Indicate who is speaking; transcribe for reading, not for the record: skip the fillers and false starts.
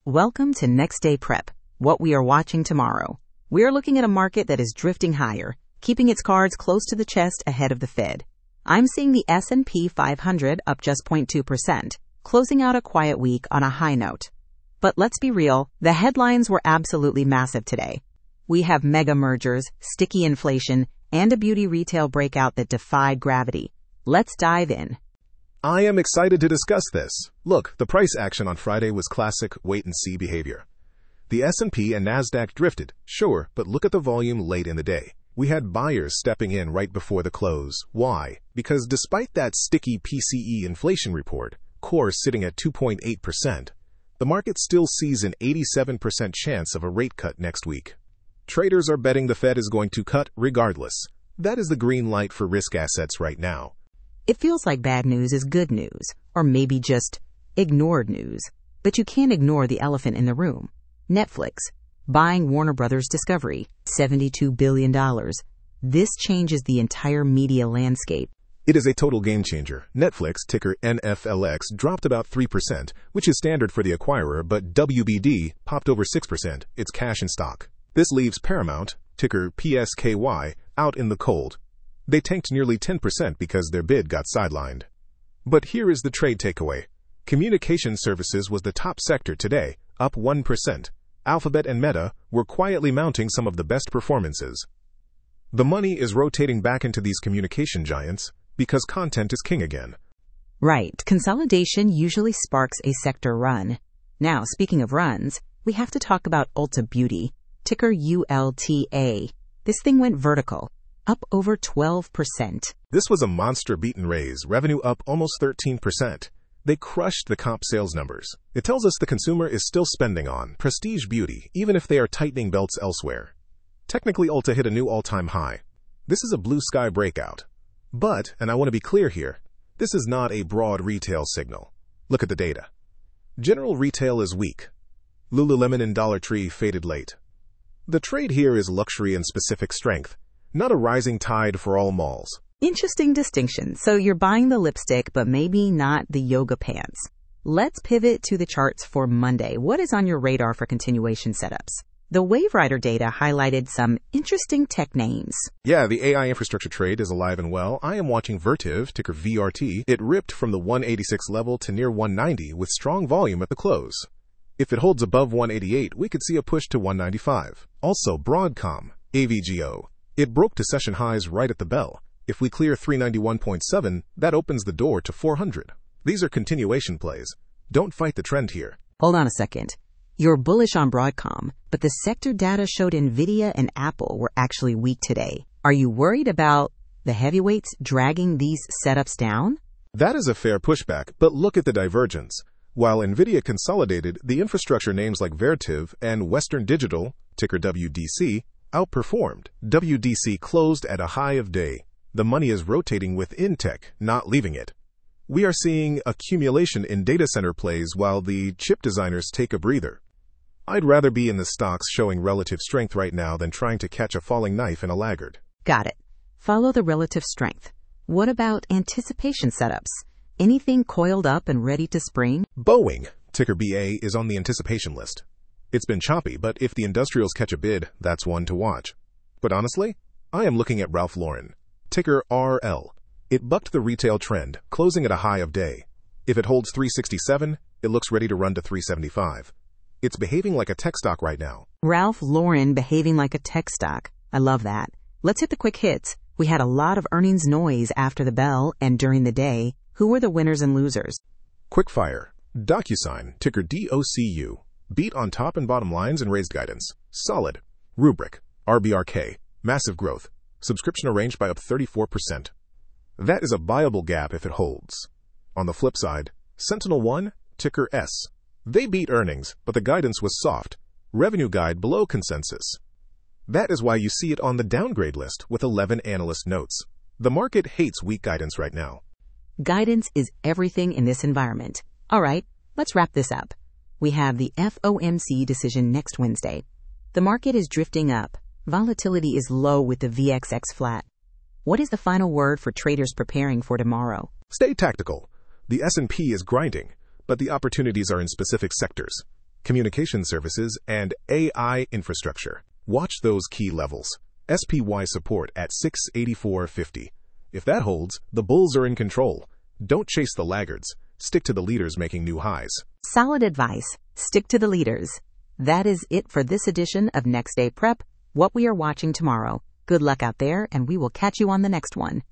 Speaker 1: Welcome to Next Day Prep, what we are watching tomorrow. We are looking at a market that is drifting higher, keeping its cards close to the chest ahead of the Fed. I'm seeing the S&P 500 up just 0.2%, closing out a quiet week on a high note. But let's be real, the headlines were absolutely massive today. We have mega mergers, sticky inflation, and a beauty retail breakout that defied gravity. Let's dive in.
Speaker 2: I am excited to discuss this. Look, the price action on Friday was classic wait-and-see behavior. The S&P and Nasdaq drifted, sure, but look at the volume late in the day. We had buyers stepping in right before the close. Why? Because despite that sticky PCE inflation report, core sitting at 2.8%, the market still sees an 87% chance of a rate cut next week. Traders are betting the Fed is going to cut regardless. That is the green light for risk assets right now.
Speaker 1: It feels like bad news is good news, or maybe just ignored news. But you can't ignore the elephant in the room. Netflix, buying Warner Brothers Discovery, $72 billion. This changes the entire media landscape.
Speaker 2: It is a total game changer. Netflix, ticker NFLX, dropped about 3%, which is standard for the acquirer, but WBD popped over 6%, its cash and stock. This leaves Paramount, ticker PSKY, out in the cold. They tanked nearly 10% because their bid got sidelined. But here is the trade takeaway. Communication services was the top sector today, up 1%. Alphabet and Meta were quietly mounting some of the best performances. The money is rotating back into these communication giants because content is king again.
Speaker 1: Right. Consolidation usually sparks a sector run. Now, speaking of runs, we have to talk about Ulta Beauty, ticker ULTA. This thing went vertical, up over 12%.
Speaker 2: This was a monster beat and raise, revenue up almost 13%. They crushed the comp sales numbers. It tells us the consumer is still spending on prestige beauty, even if they are tightening belts elsewhere. Technically, Ulta hit a new all-time high. This is a blue sky breakout. But, and I want to be clear here, this is not a broad retail signal. Look at the data. General retail is weak. Lululemon and Dollar Tree faded late. The trade here is luxury and specific strength, not a rising tide for all malls.
Speaker 1: Interesting distinction. So you're buying the lipstick, but maybe not the yoga pants. Let's pivot to the charts for Monday. What is on your radar for continuation setups? The WaveWriter data highlighted some interesting tech names.
Speaker 2: Yeah, the AI infrastructure trade is alive and well. I am watching Vertiv, ticker VRT. It ripped from the 186 level to near 190 with strong volume at the close. If it holds above 188, we could see a push to 195. Also, Broadcom, AVGO. It broke to session highs right at the bell. If we clear 391.7, that opens the door to 400. These are continuation plays. Don't fight the trend here.
Speaker 1: Hold on a second. You're bullish on Broadcom, but the sector data showed Nvidia and Apple were actually weak today. Are you worried about the heavyweights dragging these setups down?
Speaker 2: That is a fair pushback, but look at the divergence. While Nvidia consolidated, the infrastructure names like Vertiv and Western Digital, ticker WDC, outperformed. WDC closed at a high of day. The money is rotating within tech, not leaving it. We are seeing accumulation in data center plays while the chip designers take a breather. I'd rather be in the stocks showing relative strength right now than trying to catch a falling knife in a laggard.
Speaker 1: Got it. Follow the relative strength. What about anticipation setups? Anything coiled up and ready to spring?
Speaker 2: Boeing, ticker BA, is on the anticipation list. It's been choppy, but if the industrials catch a bid, that's one to watch. But honestly, I am looking at Ralph Lauren, ticker RL. It bucked the retail trend, closing at a high of day. If it holds 367, it looks ready to run to 375. It's behaving like a tech stock right now.
Speaker 1: Ralph Lauren behaving like a tech stock. I love that. Let's hit the quick hits. We had a lot of earnings noise after the bell and during the day. Who were the winners and losers?
Speaker 2: Quickfire, DocuSign, ticker DOCU. Beat on top and bottom lines and raised guidance. Solid. Rubrik, RBRK. Massive growth. Subscription arranged by up 34%. That is a buyable gap if it holds. On the flip side, SentinelOne, ticker S. They beat earnings, but the guidance was soft. Revenue guide below consensus. That is why you see it on the downgrade list with 11 analyst notes. The market hates weak guidance right now.
Speaker 1: Guidance is everything in this environment. All right, let's wrap this up. We have the FOMC decision next Wednesday. The market is drifting up. Volatility is low with the VXX flat. What is the final word for traders preparing for tomorrow?
Speaker 2: Stay tactical. The S&P is grinding, but the opportunities are in specific sectors. communication services, and AI infrastructure. Watch those key levels. SPY support at 684.50. If that holds, the bulls are in control. Don't chase the laggards. Stick to the leaders making new highs.
Speaker 1: Solid advice. Stick to the leaders. That is it for this edition of Next Day Prep, what we are watching tomorrow. Good luck out there, and we will catch you on the next one.